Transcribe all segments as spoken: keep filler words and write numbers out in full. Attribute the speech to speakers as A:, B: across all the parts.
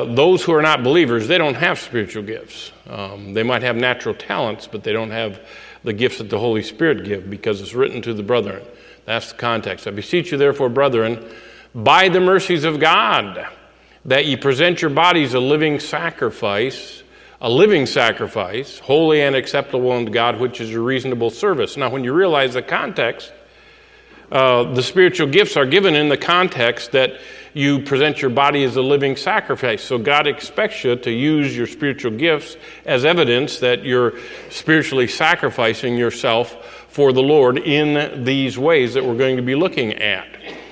A: uh, those who are not believers, they don't have spiritual gifts. Um, they might have natural talents, but they don't have the gifts that the Holy Spirit give, because it's written to the brethren. That's the context. I beseech you, therefore, brethren, by the mercies of God, that ye present your bodies a living sacrifice, a living sacrifice, holy and acceptable unto God, which is your reasonable service. Now, when you realize the context, uh, the spiritual gifts are given in the context that you present your body as a living sacrifice. So God expects you to use your spiritual gifts as evidence that you're spiritually sacrificing yourself for the Lord in these ways that we're going to be looking at.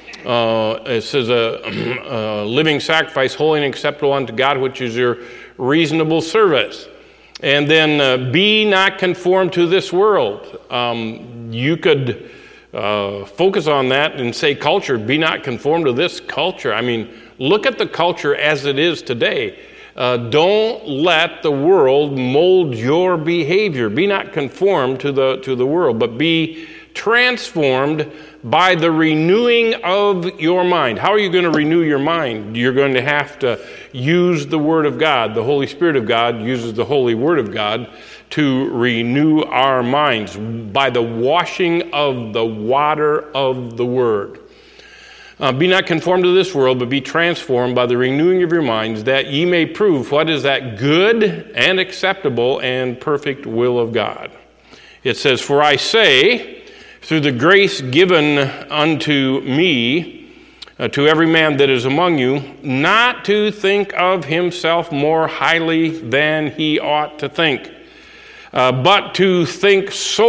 A: Uh, it says a, a living sacrifice, holy and acceptable unto God, which is your reasonable service. And then uh, be not conformed to this world. Um, you could uh, focus on that and say culture, be not conformed to this culture. I mean, look at the culture as it is today. Uh, don't let the world mold your behavior. Be not conformed to the to the world, but be transformed by the renewing of your mind. How are you going to renew your mind? You're going to have to use the Word of God. The Holy Spirit of God uses the Holy Word of God to renew our minds by the washing of the water of the Word. Uh, be not conformed to this world, but be transformed by the renewing of your minds, that ye may prove what is that good and acceptable and perfect will of God. It says, for I say, through the grace given unto me, uh, to every man that is among you, not to think of himself more highly than he ought to think, uh, but to think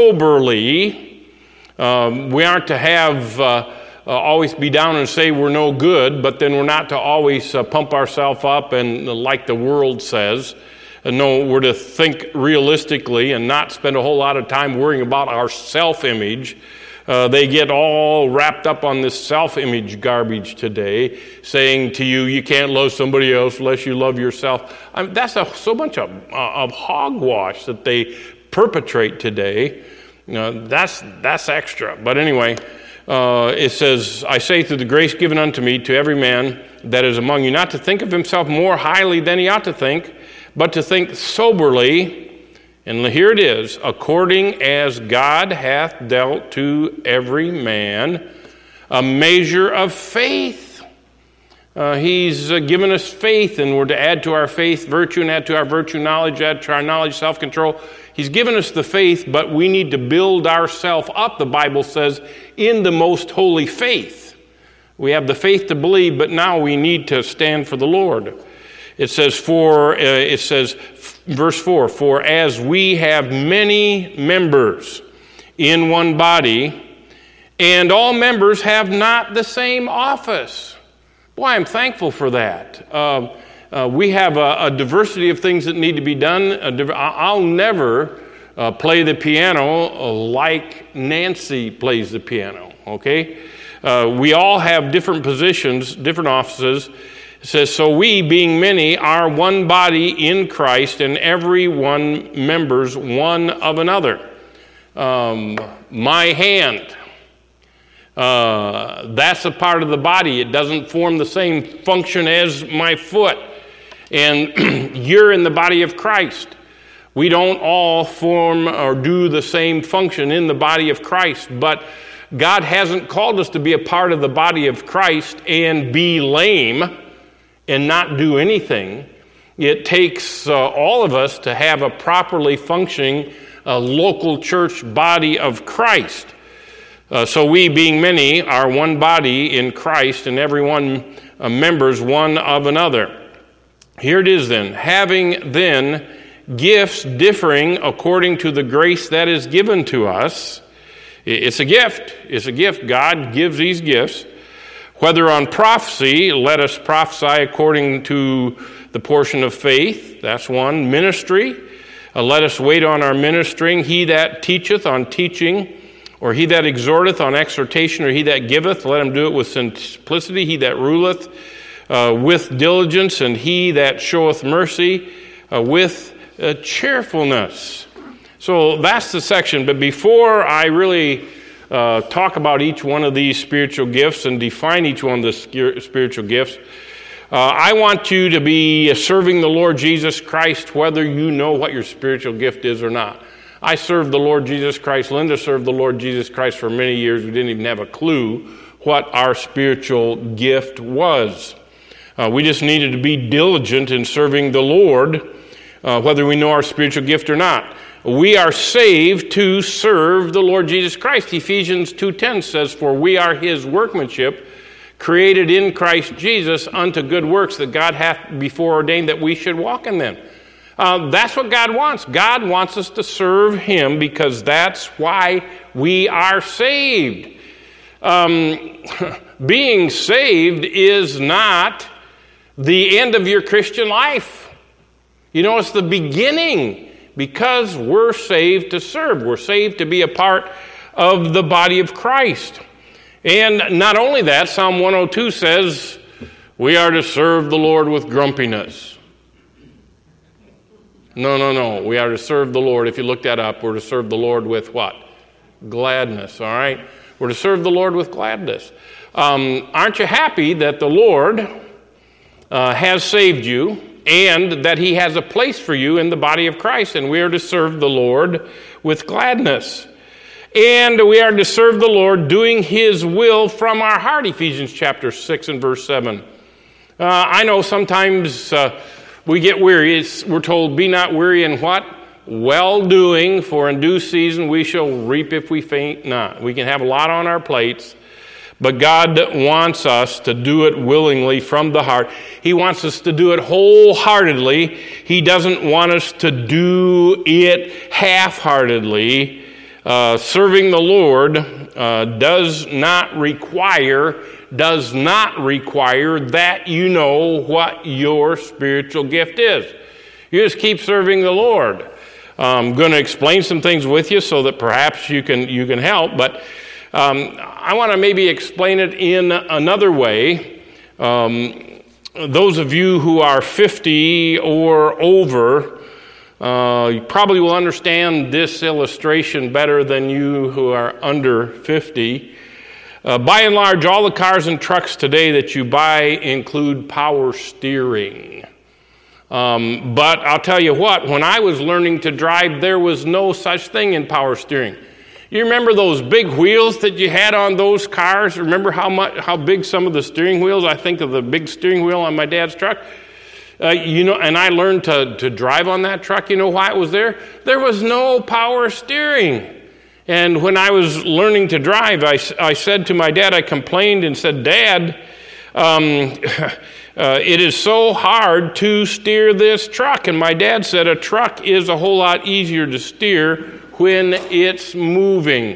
A: soberly. Um, we aren't to have uh, uh, always be down and say we're no good, but then we're not to always uh, pump ourselves up and uh, like the world says. No, we're to think realistically and not spend a whole lot of time worrying about our self-image. Uh, they get all wrapped up on this self-image garbage today, saying to you, you can't love somebody else unless you love yourself. I mean, that's a, so much of, uh, of hogwash that they perpetrate today. You know, that's, that's extra. But anyway, uh, it says, I say through the grace given unto me to every man that is among you, not to think of himself more highly than he ought to think, but to think soberly, and here it is, according as God hath dealt to every man a measure of faith. Uh, he's uh, given us faith, and we're to add to our faith virtue, and add to our virtue knowledge, add to our knowledge self-control. He's given us the faith, but we need to build ourselves up, the Bible says, in the most holy faith. We have the faith to believe, but now we need to stand for the Lord. It says, for, uh, it says, verse four, for as we have many members in one body, and all members have not the same office. Boy, I'm thankful for that. Uh, uh, we have a, a diversity of things that need to be done. Div- I'll never uh, play the piano like Nancy plays the piano, okay? Uh, we all have different positions, different offices. It says, so we, being many, are one body in Christ, and every one members one of another. Um, my hand, uh, that's a part of the body. It doesn't form the same function as my foot. And you're in the body of Christ. We don't all form or do the same function in the body of Christ, but God hasn't called us to be a part of the body of Christ and be lame and not do anything. It takes uh, all of us to have a properly functioning uh, local church body of Christ. Uh, so we, being many, are one body in Christ, and every one uh, members one of another. Here it is then. Having then gifts differing according to the grace that is given to us. It's a gift. It's a gift. God gives these gifts. Whether on prophecy, let us prophesy according to the portion of faith. That's one. Ministry, uh, let us wait on our ministering. He that teacheth on teaching, or he that exhorteth on exhortation, or he that giveth, let him do it with simplicity. He that ruleth uh, with diligence, and he that showeth mercy uh, with uh, cheerfulness. So that's the section. But before I really Uh, talk about each one of these spiritual gifts and define each one of the spiritual gifts, Uh, I want you to be serving the Lord Jesus Christ whether you know what your spiritual gift is or not. I served the Lord Jesus Christ. Linda served the Lord Jesus Christ for many years. We didn't even have a clue what our spiritual gift was. Uh, we just needed to be diligent in serving the Lord, uh, whether we know our spiritual gift or not. We are saved to serve the Lord Jesus Christ. Ephesians two ten says, "For we are his workmanship, created in Christ Jesus unto good works that God hath before ordained that we should walk in them." Uh, that's what God wants. God wants us to serve him because that's why we are saved. Um, being saved is not the end of your Christian life. You know, it's the beginning, because we're saved to serve. We're saved to be a part of the body of Christ. And not only that, Psalm one oh two says, we are to serve the Lord with grumpiness. No, no, no. We are to serve the Lord. If you look that up, we're to serve the Lord with what? Gladness, all right? We're to serve the Lord with gladness. Um, aren't you happy that the Lord uh, has saved you and that he has a place for you in the body of Christ, and we are to serve the Lord with gladness? And we are to serve the Lord doing his will from our heart, Ephesians chapter six and verse seven. Uh, I know sometimes uh, we get weary. It's, we're told, be not weary in what? Well-doing, for in due season we shall reap if we faint not. We can have a lot on our plates, but God wants us to do it willingly from the heart. He wants us to do it wholeheartedly. He doesn't want us to do it half-heartedly. Uh, serving the Lord uh, does not require, does not require that you know what your spiritual gift is. You just keep serving the Lord. I'm going to explain some things with you so that perhaps you can you can help, but um, I want to maybe explain it in another way. Um, those of you who are fifty or over, uh, you probably will understand this illustration better than you who are under fifty. Uh, by and large, all the cars and trucks today that you buy include power steering. Um, but I'll tell you what, when I was learning to drive, there was no such thing in power steering. You remember those big wheels that you had on those cars? Remember how much, how big some of the steering wheels? I think of the big steering wheel on my dad's truck. Uh, you know, and I learned to, to drive on that truck. You know why it was there? There was no power steering. And when I was learning to drive, I, I said to my dad, I complained and said, Dad, um, uh, it is so hard to steer this truck. And my dad said, a truck is a whole lot easier to steer when it's moving.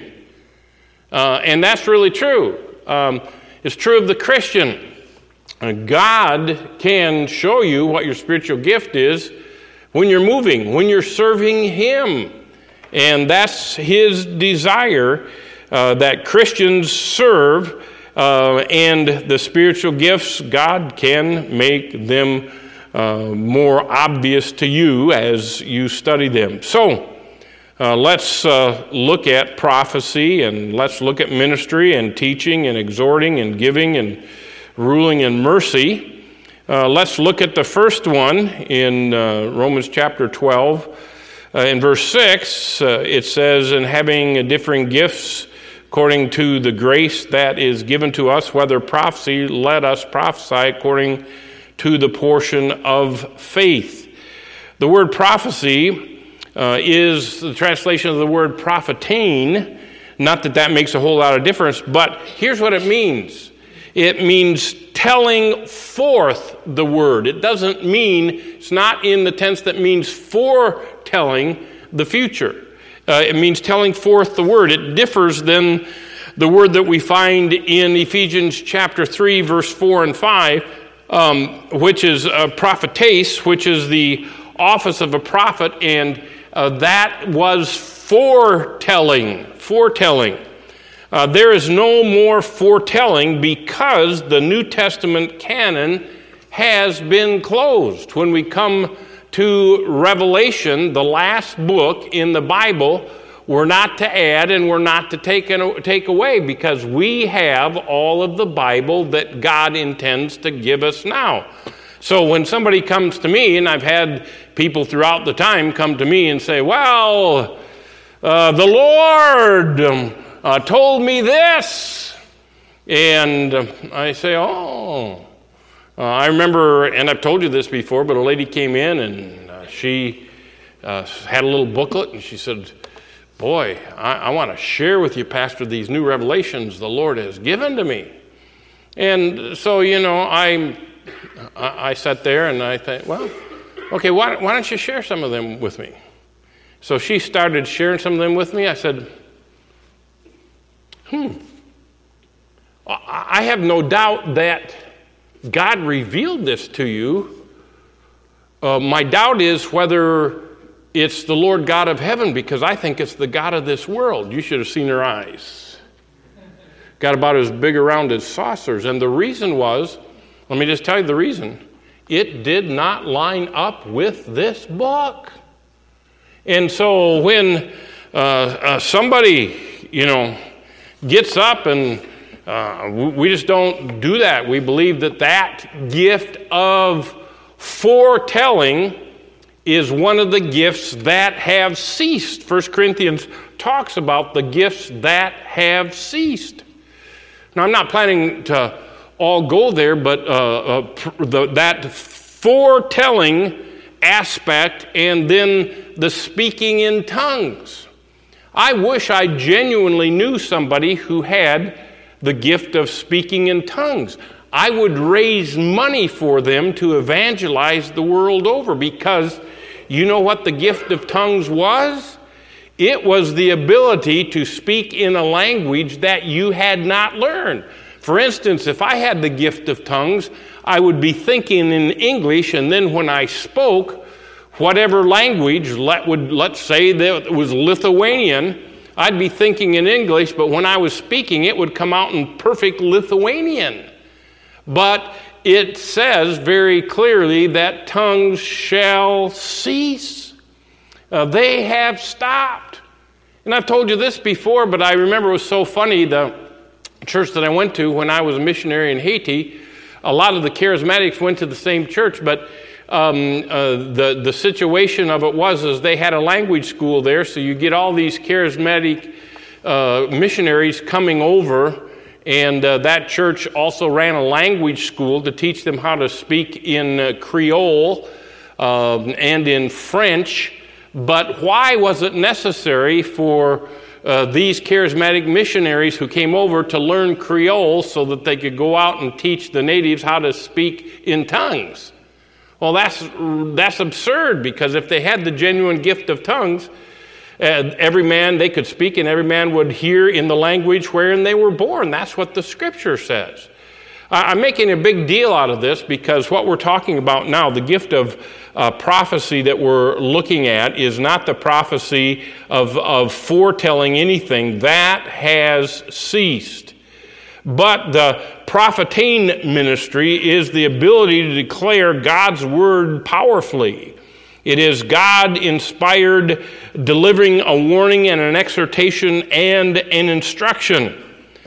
A: Uh, and that's really true. Um, it's true of the Christian. Uh, God can show you what your spiritual gift is when you're moving, when you're serving him. And that's his desire, uh, that Christians serve, uh, and the spiritual gifts, God can make them uh, more obvious to you as you study them. So, uh, let's uh, look at prophecy, and let's look at ministry and teaching and exhorting and giving and ruling and mercy. Uh, let's look at the first one in uh, Romans chapter twelve. Uh, in verse six, uh, it says, and having differing gifts according to the grace that is given to us, whether prophecy, let us prophesy according to the portion of faith. The word prophecy uh, is the translation of the word prophetain. Not that that makes a whole lot of difference, but here's what it means. It means telling forth the word. It doesn't mean, it's not in the tense that means foretelling the future. Uh, it means telling forth the word. It differs than the word that we find in Ephesians chapter three, verse four and five, um, which is a prophetess, which is the office of a prophet, and uh, that was foretelling, foretelling. Uh, there is no more foretelling because the New Testament canon has been closed. When we come to Revelation, the last book in the Bible, We're not to add and we're not to take, take away, because we have all of the Bible that God intends to give us now. So when somebody comes to me, and I've had people throughout the time come to me and say, well, uh, the Lord um, uh, told me this. And uh, I say, oh. Uh, I remember, and I've told you this before, but a lady came in and uh, she uh, had a little booklet, and she said, boy, I, I want to share with you, Pastor, these new revelations the Lord has given to me. And so, you know, I I, I sat there and I thought, well, okay, why, why don't you share some of them with me? So she started sharing some of them with me. I said, hmm, I have no doubt that God revealed this to you. Uh, my doubt is whether it's the Lord God of heaven, because I think it's the God of this world. You should have seen her eyes. Got about as big around as saucers. And the reason was, let me just tell you the reason. It did not line up with this book. And so when uh, uh, somebody, you know, gets up and uh, we just don't do that. We believe that that gift of foretelling is one of the gifts that have ceased. First Corinthians talks about the gifts that have ceased. Now, I'm not planning to all go there, but uh, uh, the, that foretelling aspect and then the speaking in tongues. I wish I genuinely knew somebody who had the gift of speaking in tongues. I would raise money for them to evangelize the world over, because you know what the gift of tongues was? It was the ability to speak in a language that you had not learned. For instance, if I had the gift of tongues, I would be thinking in English, and then when I spoke, whatever language, let would let's say that it was Lithuanian, I'd be thinking in English, but when I was speaking, it would come out in perfect Lithuanian. But it says very clearly that tongues shall cease. Uh, they have stopped. And I've told you this before, but I remember it was so funny. The church that I went to when I was a missionary in Haiti, a lot of the charismatics went to the same church, but um, uh, the, the situation of it was is they had a language school there, so you get all these charismatic uh, missionaries coming over, and uh, that church also ran a language school to teach them how to speak in uh, Creole uh, and in French. But why was it necessary for uh, these charismatic missionaries who came over to learn Creole so that they could go out and teach the natives how to speak in tongues? Well, that's that's absurd, because if they had the genuine gift of tongues, uh, every man they could speak, and every man would hear in the language wherein they were born. That's what the Scripture says. I'm making a big deal out of this because what we're talking about now, the gift of uh, prophecy that we're looking at, is not the prophecy of, of foretelling anything. That has ceased. But the prophetain ministry is the ability to declare God's word powerfully. It is God-inspired, delivering a warning and an exhortation and an instruction.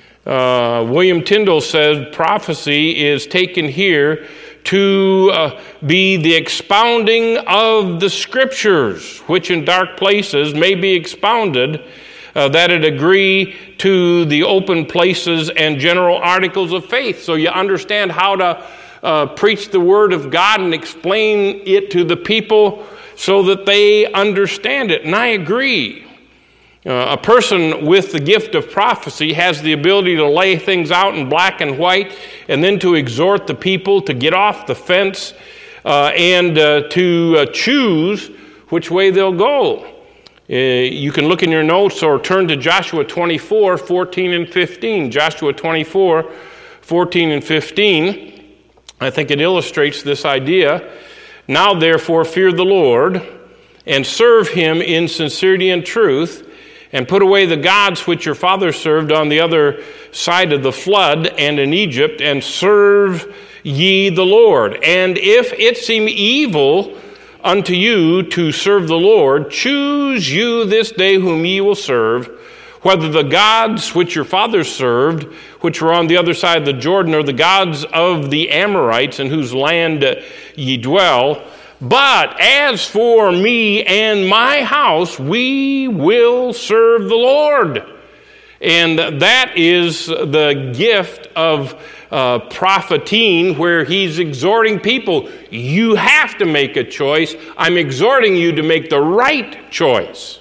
A: Uh, William Tyndale said prophecy is taken here to uh, be the expounding of the Scriptures, which in dark places may be expounded, uh, that it agree to the open places and general articles of faith. So you understand how to uh, preach the Word of God and explain it to the people so that they understand it. And I agree. Uh, a person with the gift of prophecy has the ability to lay things out in black and white, and then to exhort the people to get off the fence uh, and uh, to uh, choose which way they'll go. Uh, you can look in your notes or turn to Joshua twenty-four, fourteen and fifteen. Joshua twenty-four, fourteen and fifteen. I think it illustrates this idea. Now therefore fear the Lord and serve him in sincerity and truth, and put away the gods which your fathers served on the other side of the flood and in Egypt, and serve ye the Lord. And if it seem evil unto you to serve the Lord, choose you this day whom ye will serve, whether the gods which your fathers served, which were on the other side of the Jordan, or the gods of the Amorites in whose land ye dwell. But as for me and my house, we will serve the Lord. And that is the gift of uh, propheting, where he's exhorting people. You have to make a choice. I'm exhorting you to make the right choice.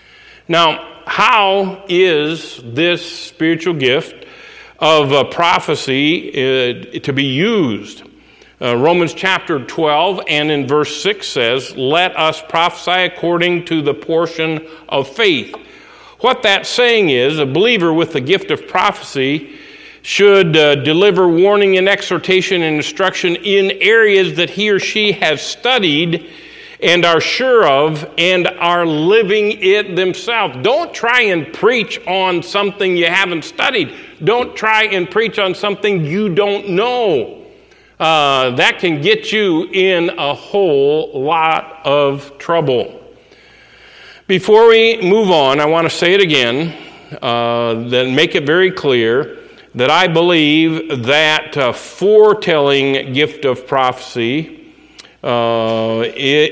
A: Now, how is this spiritual gift of uh, prophecy uh, to be used? Uh, Romans chapter twelve and in verse six says, let us prophesy according to the portion of faith. What that's saying is, a believer with the gift of prophecy should uh, deliver warning and exhortation and instruction in areas that he or she has studied and are sure of and are living it themselves. Don't try and preach on something you haven't studied. Don't try and preach on something you don't know. Uh, that can get you in a whole lot of trouble. Before we move on, I want to say it again, uh, then make it very clear that I believe that uh, foretelling gift of prophecy uh,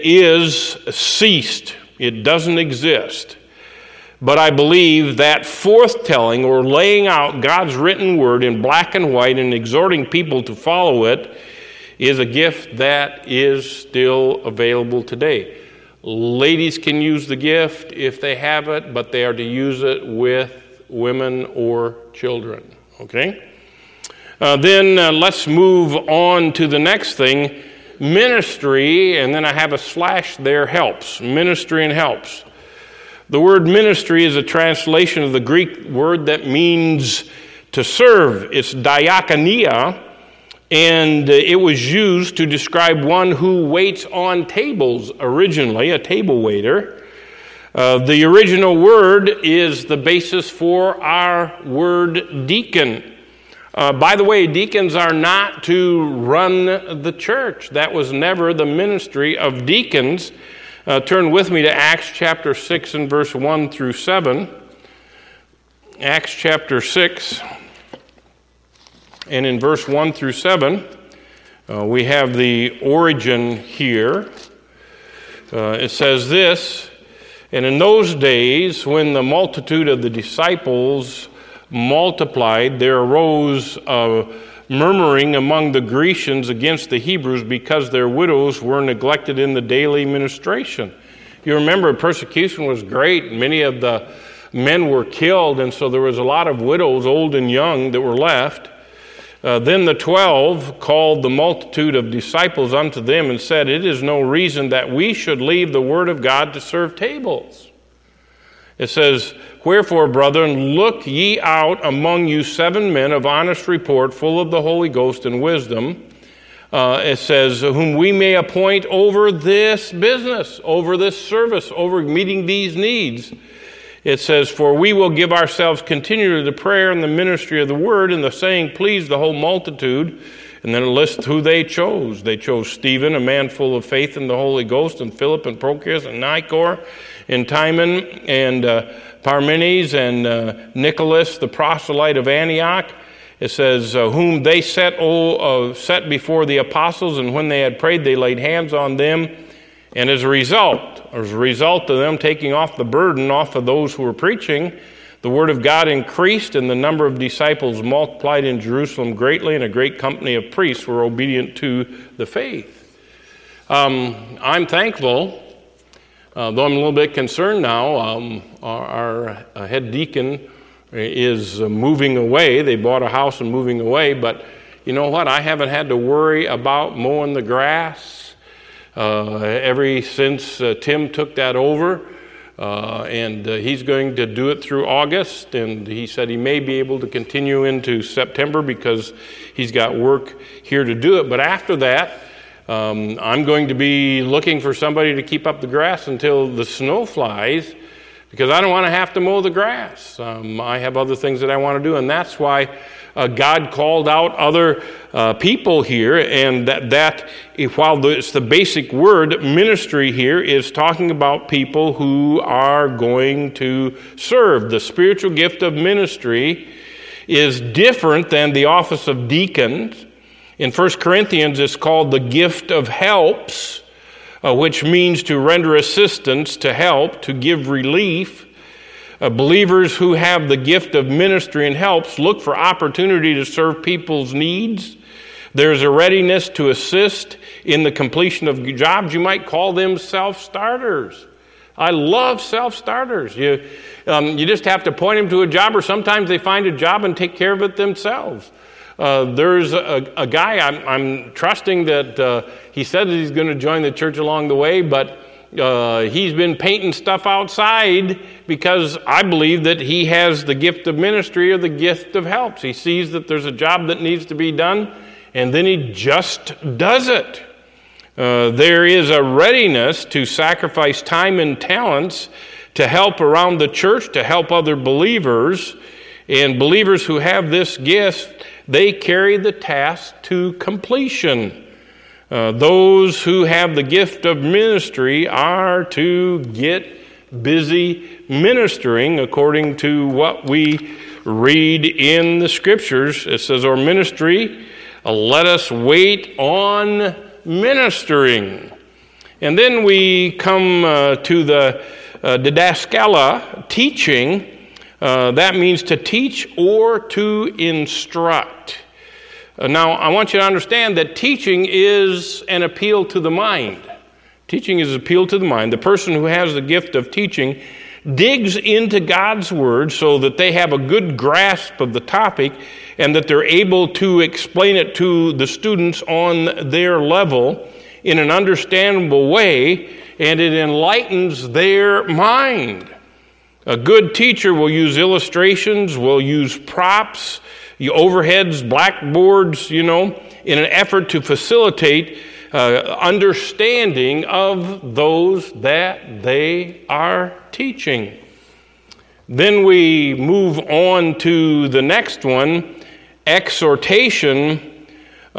A: is ceased. It doesn't exist. But I believe that forthtelling, or laying out God's written word in black and white and exhorting people to follow it, is a gift that is still available today. Ladies can use the gift if they have it, but they are to use it with women or children. Okay? Uh, then uh, let's move on to the next thing. Ministry, and then I have a slash there, helps. Ministry and helps. The word ministry is a translation of the Greek word that means to serve. It's diakonia, and it was used to describe one who waits on tables originally, a table waiter. Uh, the original word is the basis for our word deacon. Uh, by the way, deacons are not to run the church. That was never the ministry of deacons. Uh, turn with me to Acts chapter six and verse one through seven. Acts chapter six. And in verse one through seven, uh, we have the origin here. Uh, it says this, and in those days, when the multitude of the disciples multiplied, there arose a murmuring among the Grecians against the Hebrews because their widows were neglected in the daily ministration. You remember persecution was great. Many of the men were killed, and so there was a lot of widows, old and young, that were left. Uh, then the twelve called the multitude of disciples unto them and said, it is no reason that we should leave the word of God to serve tables. It says, wherefore, brethren, look ye out among you seven men of honest report, full of the Holy Ghost and wisdom. Uh, it says, whom we may appoint over this business, over this service, over meeting these needs. It says, for we will give ourselves continually to prayer and the ministry of the word, and the saying pleased the whole multitude. And then it lists who they chose. They chose Stephen, a man full of faith in the Holy Ghost, and Philip and Prochorus and Nicanor, and Timon and uh, Parmenas, and uh, Nicholas, the proselyte of Antioch. It says, uh, whom they set, oh, uh, set before the apostles, and when they had prayed, they laid hands on them. And as a result, as a result of them taking off the burden off of those who were preaching, the word of God increased, and the number of disciples multiplied in Jerusalem greatly, and a great company of priests were obedient to the faith. Um, I'm thankful, uh, though I'm a little bit concerned now. Um, our, our head deacon is moving away. They bought a house and moving away, but you know what? I haven't had to worry about mowing the grass uh, ever since uh, Tim took that over. Uh, and uh, he's going to do it through August, and he said he may be able to continue into September because he's got work here to do it. But after that, um, I'm going to be looking for somebody to keep up the grass until the snow flies, because I don't want to have to mow the grass. Um, I have other things that I want to do, and that's why uh, God called out other uh, people here, and that, that if, while the, it's the basic word, ministry here is talking about people who are going to serve. The spiritual gift of ministry is different than the office of deacons. In First Corinthians, it's called the gift of helps, uh, which means to render assistance, to help, to give relief. Uh, believers who have the gift of ministry and helps look for opportunity to serve people's needs. There's a readiness to assist in the completion of jobs. You might call them self-starters. I love self-starters. You, um, you just have to point them to a job, or sometimes they find a job and take care of it themselves. Uh, there's a, a guy, I'm, I'm trusting that uh, he said that he's going to join the church along the way, but uh, he's been painting stuff outside because I believe that he has the gift of ministry or the gift of helps. He sees that there's a job that needs to be done, and then he just does it. Uh, there is a readiness to sacrifice time and talents to help around the church, to help other believers, and believers who have this gift, they carry the task to completion. Uh, those who have the gift of ministry are to get busy ministering according to what we read in the Scriptures. It says, "Our ministry, uh, let us wait on ministering." And then we come uh, to the uh, didaskala, teaching. Uh, that means to teach or to instruct. Uh, now, I want you to understand that teaching is an appeal to the mind. Teaching is an appeal to the mind. The person who has the gift of teaching digs into God's Word so that they have a good grasp of the topic and that they're able to explain it to the students on their level in an understandable way, and it enlightens their mind. A good teacher will use illustrations, will use props, overheads, blackboards, you know, in an effort to facilitate uh, understanding of those that they are teaching. Then we move on to the next one, exhortation.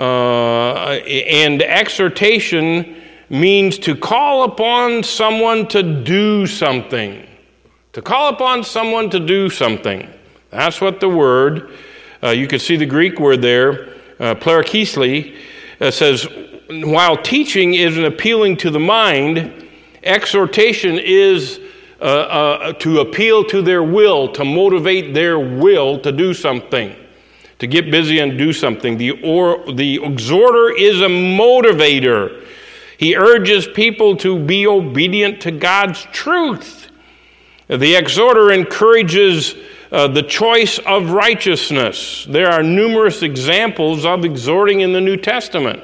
A: Uh, and exhortation means to call upon someone to do something. To call upon someone to do something. That's what the word, uh, you can see the Greek word there, uh, plerikisli, uh, says, while teaching is an appealing to the mind, exhortation is uh, uh, to appeal to their will, to motivate their will to do something, to get busy and do something. The, or, the exhorter is a motivator. He urges people to be obedient to God's truth. The exhorter encourages uh, the choice of righteousness. There are numerous examples of exhorting in the New Testament.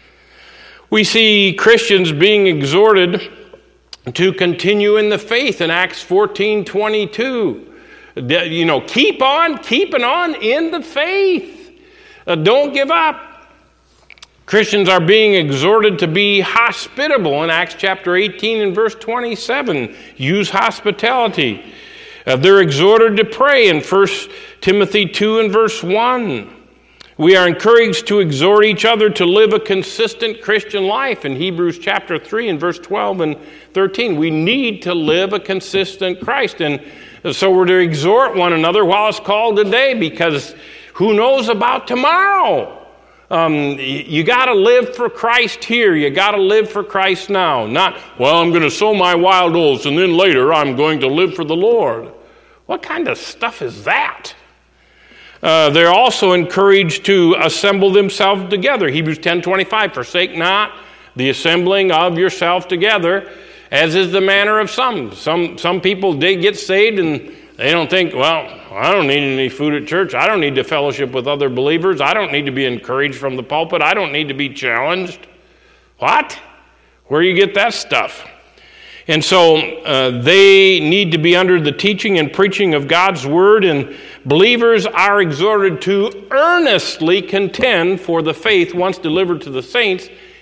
A: We see Christians being exhorted to continue in the faith in Acts fourteen twenty-two. You know, keep on, keeping on in the faith. Uh, don't give up. Christians are being exhorted to be hospitable in Acts chapter eighteen and verse twenty-seven. Use hospitality. Uh, they're exhorted to pray in First Timothy two and verse one. We are encouraged to exhort each other to live a consistent Christian life in Hebrews chapter three and verse twelve and thirteen. We need to live a consistent Christ. And so we're to exhort one another while it's called today, because who knows about tomorrow? Um, you got to live for Christ here. You got to live for Christ now. Not, well, I'm going to sow my wild oats and then later I'm going to live for the Lord. What kind of stuff is that? Uh, they're also encouraged to assemble themselves together. Hebrews ten twenty-five, forsake not the assembling of yourself together, as is the manner of some. Some some people, they get saved and they don't think, well, I don't need any food at church. I don't need to fellowship with other believers. I don't need to be encouraged from the pulpit. I don't need to be challenged. What? Where do you get that stuff? And so uh, they need to be under the teaching and preaching of God's word, and believers are exhorted to earnestly contend for the faith once delivered to the saints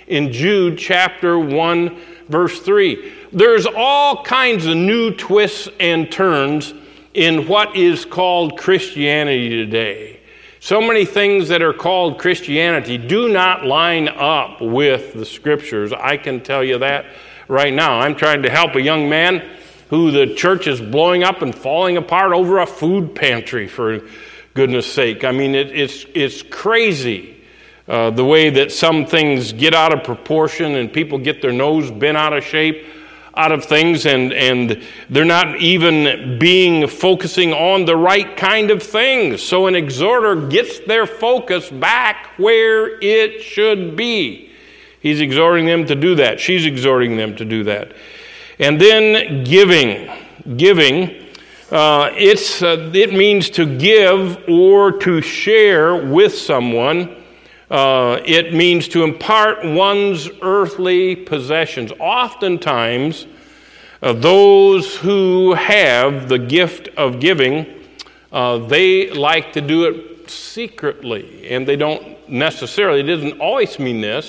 A: in Jude chapter one, verse three. There's all kinds of new twists and turns in what is called Christianity today. So many things that are called Christianity do not line up with the Scriptures. I can tell you that right now. I'm trying to help a young man who the church is blowing up and falling apart over a food pantry, for goodness sake. I mean, it, it's it's crazy uh, the way that some things get out of proportion and people get their nose bent out of shape out of things, and, and they're not even being focusing on the right kind of things. So an exhorter gets their focus back where it should be. He's exhorting them to do that. She's exhorting them to do that. And then giving. Giving, uh, it's uh, it means to give or to share with someone. Uh, it means to impart one's earthly possessions. Oftentimes, uh, those who have the gift of giving, uh, they like to do it secretly, and they don't necessarily, it doesn't always mean this,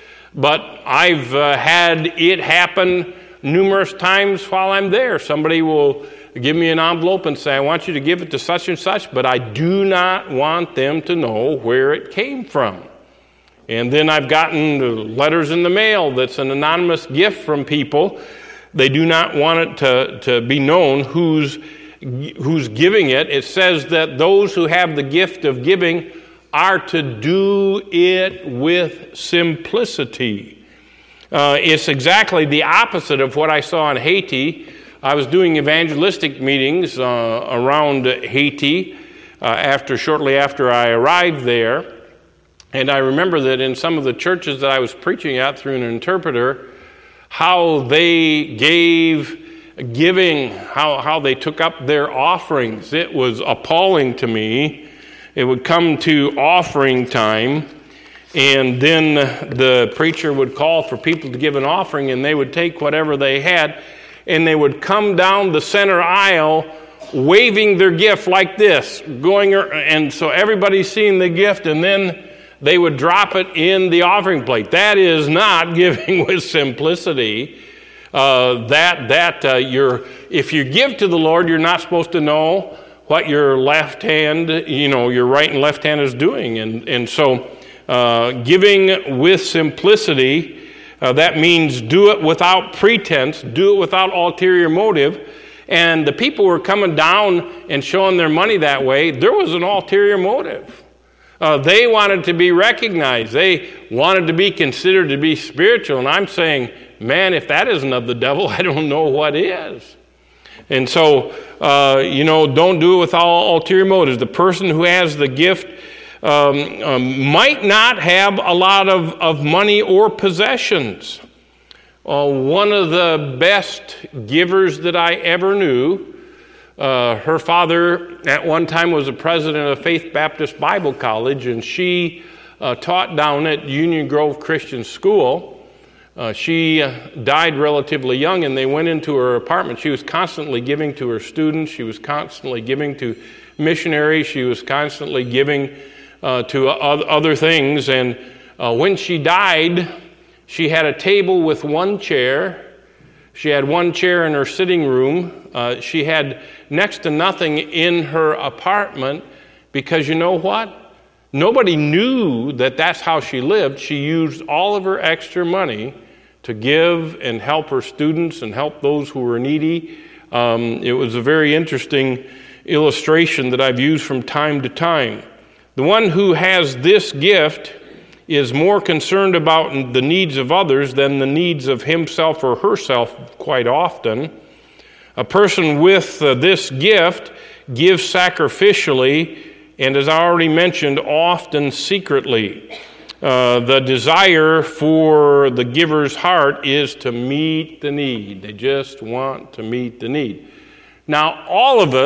A: but I've uh, had it happen numerous times while I'm there. Somebody will give me an envelope and say, I want you to give it to such and such, but I do not want them to know where it came from. And then I've gotten letters in the mail that's an anonymous gift from people. They do not want it to, to be known who's, who's giving it. It says that those who have the gift of giving are to do it with simplicity. Uh, it's exactly the opposite of what I saw in Haiti. I was doing evangelistic meetings uh, around Haiti uh, after shortly after I arrived there. And I remember that in some of the churches that I was preaching at through an interpreter, how they gave giving, how, how they took up their offerings. It was appalling to me. It would come to offering time, and then the preacher would call for people to give an offering, and they would take whatever they had, and they would come down the center aisle waving their gift like this, going, and so everybody's seeing the gift, and then they would drop it in the offering plate. That is not giving with simplicity. Uh, that that uh, you're, if you give to the Lord, you're not supposed to know what your left hand, you know, your right and left hand is doing, and and so uh, giving with simplicity. Uh, that means do it without pretense, do it without ulterior motive. And the people were coming down and showing their money that way. There was an ulterior motive. Uh, they wanted to be recognized. They wanted to be considered to be spiritual. And I'm saying, man, if that isn't of the devil, I don't know what is. And so, uh, you know, don't do it with all ulterior motives. The person who has the gift um, um, might not have a lot of, of money or possessions. Uh, one of the best givers that I ever knew, uh, her father at one time was a president of Faith Baptist Bible College, and she uh, taught down at Union Grove Christian School. Uh, she uh, died relatively young, and they went into her apartment. She was constantly giving to her students. She was constantly giving to missionaries. She was constantly giving uh, to other things. And uh, when she died, she had a table with one chair. She had one chair in her sitting room. Uh, she had next to nothing in her apartment because you know what? Nobody knew that that's how she lived. She used all of her extra money to give and help her students and help those who were needy. Um, it was a very interesting illustration that I've used from time to time. The one who has this gift is more concerned about the needs of others than the needs of himself or herself quite often. A person with uh, this gift gives sacrificially, and as I already mentioned, often secretly. Uh, the desire for the giver's heart is to meet the need. They just want to meet the need. Now, all of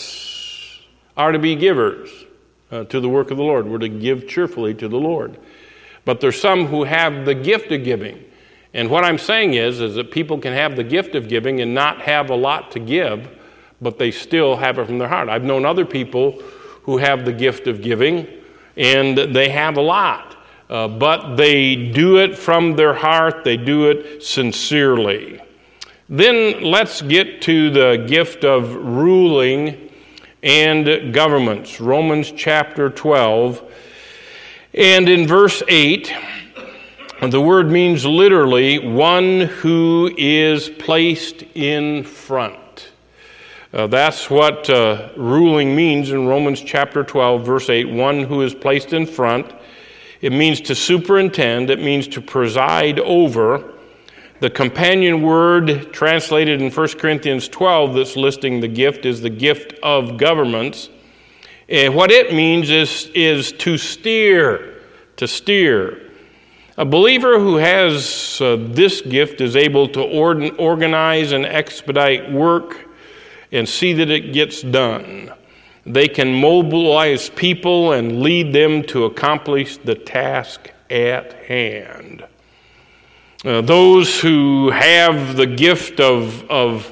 A: us are to be givers uh, to the work of the Lord. We're to give cheerfully to the Lord. But there's some who have the gift of giving. And what I'm saying is, is that people can have the gift of giving and not have a lot to give, but they still have it from their heart. I've known other people who have the gift of giving, and they have a lot. uh, but they do it from their heart. They do it sincerely. Then let's get to the gift of ruling and governments. Romans chapter twelve. And in verse eight, the word means literally one who is placed in front. Uh, that's what uh, ruling means in Romans chapter twelve, verse eight, one who is placed in front. It means to superintend. It means to preside over. The companion word translated in First Corinthians twelve that's listing the gift is the gift of governments. And what it means is, is to steer, to steer. A believer who has uh, this gift is able to or- organize and expedite work and see that it gets done. They can mobilize people and lead them to accomplish the task at hand. Uh, those who have the gift of, of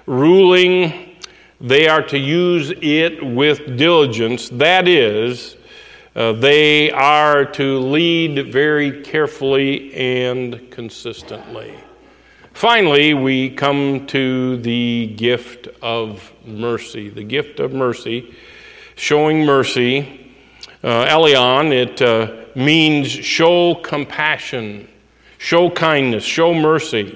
A: ruling, they are to use it with diligence. That is, uh, they are to lead very carefully and consistently. Finally, we come to the gift of mercy. The gift of mercy, showing mercy. Uh, Elion, it uh, means show compassion, show kindness, show mercy.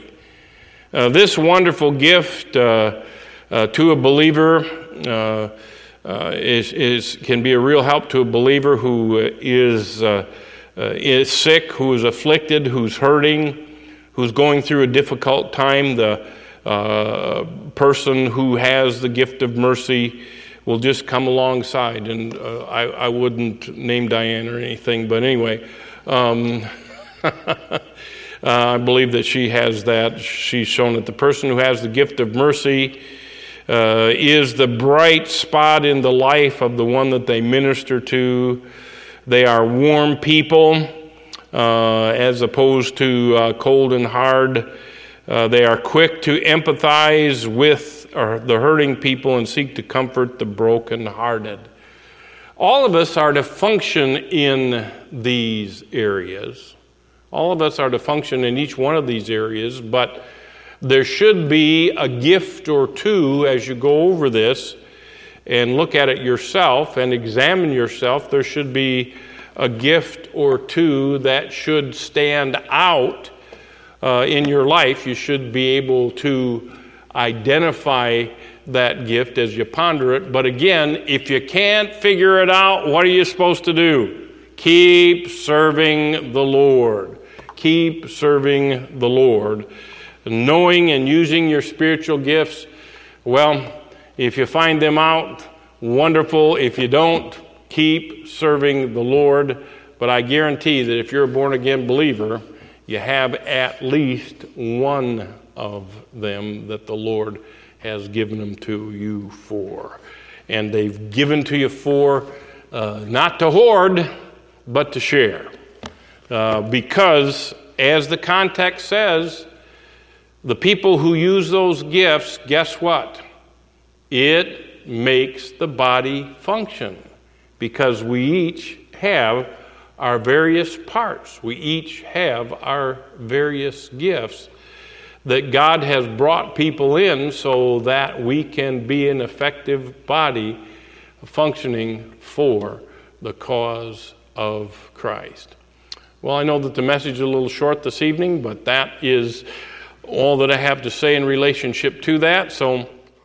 A: Uh, this wonderful gift uh, uh, to a believer uh, uh, is, is can be a real help to a believer who is uh, uh, is sick, who is afflicted, who's hurting, who's going through a difficult time. The uh, person who has the gift of mercy will just come alongside. And uh, I, I wouldn't name Diane or anything, but anyway, um, uh, I believe that she has that. She's shown that the person who has the gift of mercy uh, is the bright spot in the life of the one that they minister to. They are warm people. Uh, as opposed to uh, cold and hard. Uh, they are quick to empathize with uh, the hurting people and seek to comfort the brokenhearted. All of us are to function in these areas. All of us are to function in each one of these areas, but there should be a gift or two as you go over this and look at it yourself and examine yourself. There should be a gift or two that should stand out uh, in your life. You should be able to identify that gift as you ponder it. But again, if you can't figure it out, what are you supposed to do? Keep serving the Lord. Keep serving the Lord. Knowing and using your spiritual gifts, well, if you find them out, wonderful. If you don't, keep serving the Lord, but I guarantee that if you're a born-again believer, you have at least one of them that the Lord has given them to you for. And they've given to you for uh, not to hoard, but to share. Uh, because, as the context says, the people who use those gifts, guess what? It makes the body function. Because we each have our various parts. We each have our various gifts that God has brought people in so that we can be an effective body functioning for the cause of Christ. Well, I know that the message is a little short this evening, but that is all that I have to say in relationship to that. So